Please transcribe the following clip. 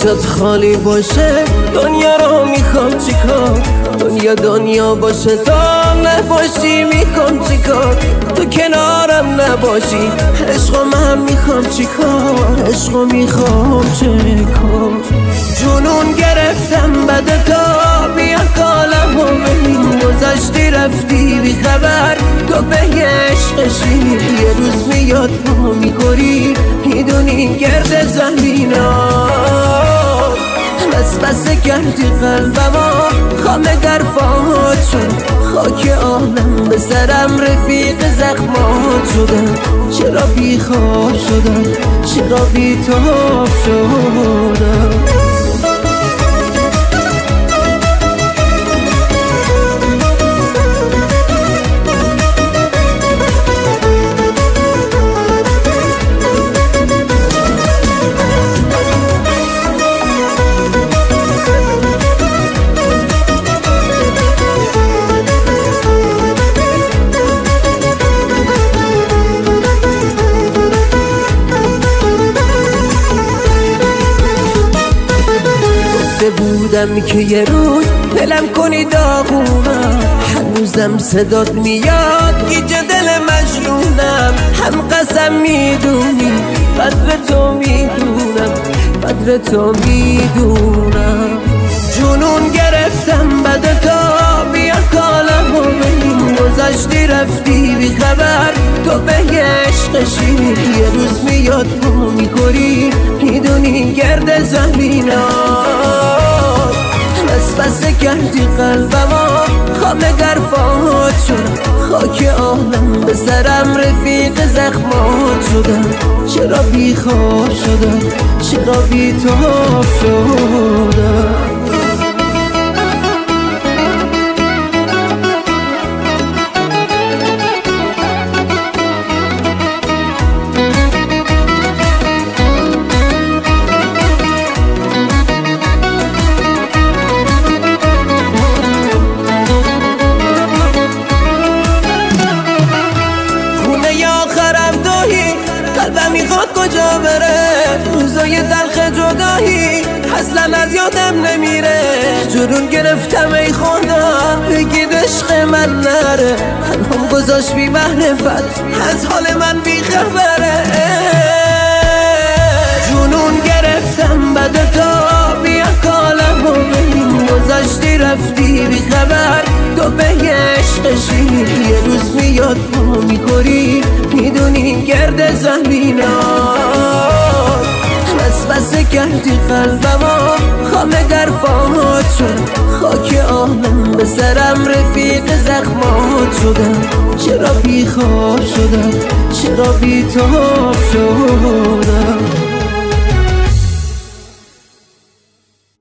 جات خالی باشه دنیا رو میخوام چیکار، دنیا باشه تا نباشی میخوام چیکار، تو کنارم نباشی عشقا من میخوام چیکار، عشقا میخوام چیکار. جنون گرفتم بعد تا بیا کالم و ببین گذشتی رفتی بی خبر، تو به عشقشی یه روز میاد پا میخوری میدونی گرد زمینا، بس کردی قلبما خامه در فاهات شد، خاک عالم به سرم رفیق زخمات شدم، چرا بی خواب شدم چرا بی تاب شدم. بودم که یه روز دلم کنی داغونم، هنوزم صدات میاد گیج دل مجنونم، هم قسم میدونی قدر تو میدونم، قدر تو میدونم. جنون گرفتم بعد تا بیا کالم و ببین گذشتی رفتی بی خبر، تو به عشقشی یه روز میاد پا میخوری میدونی گرد زمینا، بس کردی قلبما خامه در فاهات شد، خاک عالم به سرم رفیق زخمات شدم، چرا بی خواب شدم چرا بی تاب شدم. قلبم میخواد کجا بره، روزای تلخ جدایی اصلا از یادم نمیره، جنون گرفتم ای خدا بگید عشق من نره، تنهام گذاشت بی معرفت از حال من بی خبره. جنون گرفتم بعد تا بیا کالم و ببین گذشتی رفتی بی خبر، تو به عشقشی یه روز میاد پا میخوری میدونی گرد زمینا، بس کردی قلبما خامه در فاهات شد، خاک عالم به سرم رفیق زخمات شدم، چرا بی خواب شدم چرا بی تاب شدم.